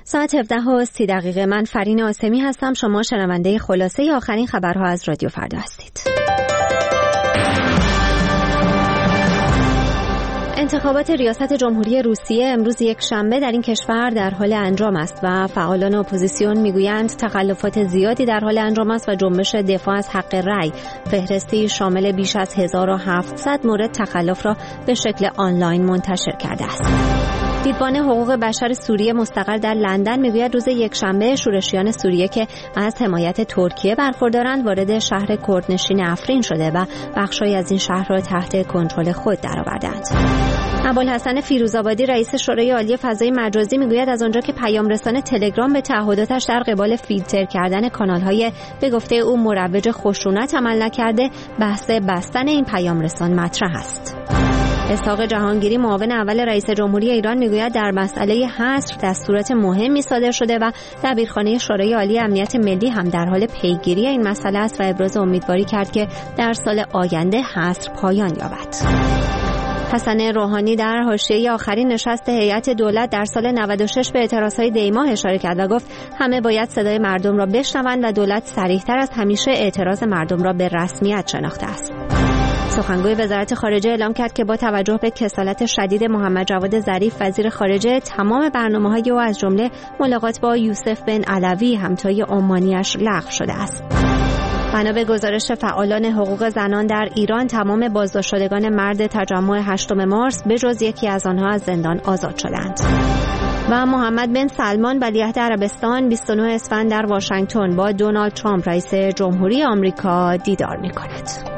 ساعت 17:30 من فرین آسمی هستم. شما شنونده خلاصه آخرین خبرها از رادیو فردا هستید. انتخابات ریاست جمهوری روسیه امروز یک شنبه در این کشور در حال انجام است و فعالان اپوزیسیون میگویند تخلفات زیادی در حال انجام است و جنبش دفاع از حق رأی فهرستی شامل بیش از 1700 مورد تخلف را به شکل آنلاین منتشر کرده است. دیدبان حقوق بشر سوریه مستقر در لندن میگوید روز یکشنبه شورشیان سوریه که از حمایت ترکیه برخوردارند وارد شهر کردنشین افرین شده و بخشی از این شهر را تحت کنترل خود درآوردند. ابوالحسن فیروزآبادی رئیس شورای عالی فضای مجازی میگوید از آنجا که پیام رسان تلگرام به تعهداتش در قبال فیلتر کردن کانال‌های به گفته او مروج خشونت عمل نکرده، بحث بستن این پیام رسان مطرح است. اسحاق جهانگیری معاون اول رئیس جمهوری ایران میگوید در مسئله حصر دستورات مهمی صادر شده و دبیرخانه شورای عالی امنیت ملی هم در حال پیگیری این مسئله است و ابراز امیدواری کرد که در سال آینده حصر پایان یابد. حسن روحانی در حاشیه آخرین نشست هیئت دولت در سال 96 به اعتراضهای دی‌ماه اشاره کرد و گفت همه باید صدای مردم را بشنوند و دولت صریح‌تر از همیشه اعتراض مردم را به رسمیت شناخته است. سخنگوی وزارت خارجه اعلام کرد که با توجه به کسالت شدید محمد جواد ظریف وزیر خارجه تمام برنامه‌های او از جمله ملاقات با یوسف بن علوی همتای عمانیش لغو شده است. بنا به گزارش فعالان حقوق زنان در ایران تمام بازداشت شدگان مرد تجمع 8 مارس به جز یکی از آنها از زندان آزاد شدند. و محمد بن سلمان ولیعهد عربستان 29 اسفند در واشنگتن با دونالد ترامپ رئیس جمهوری آمریکا دیدار می‌کند.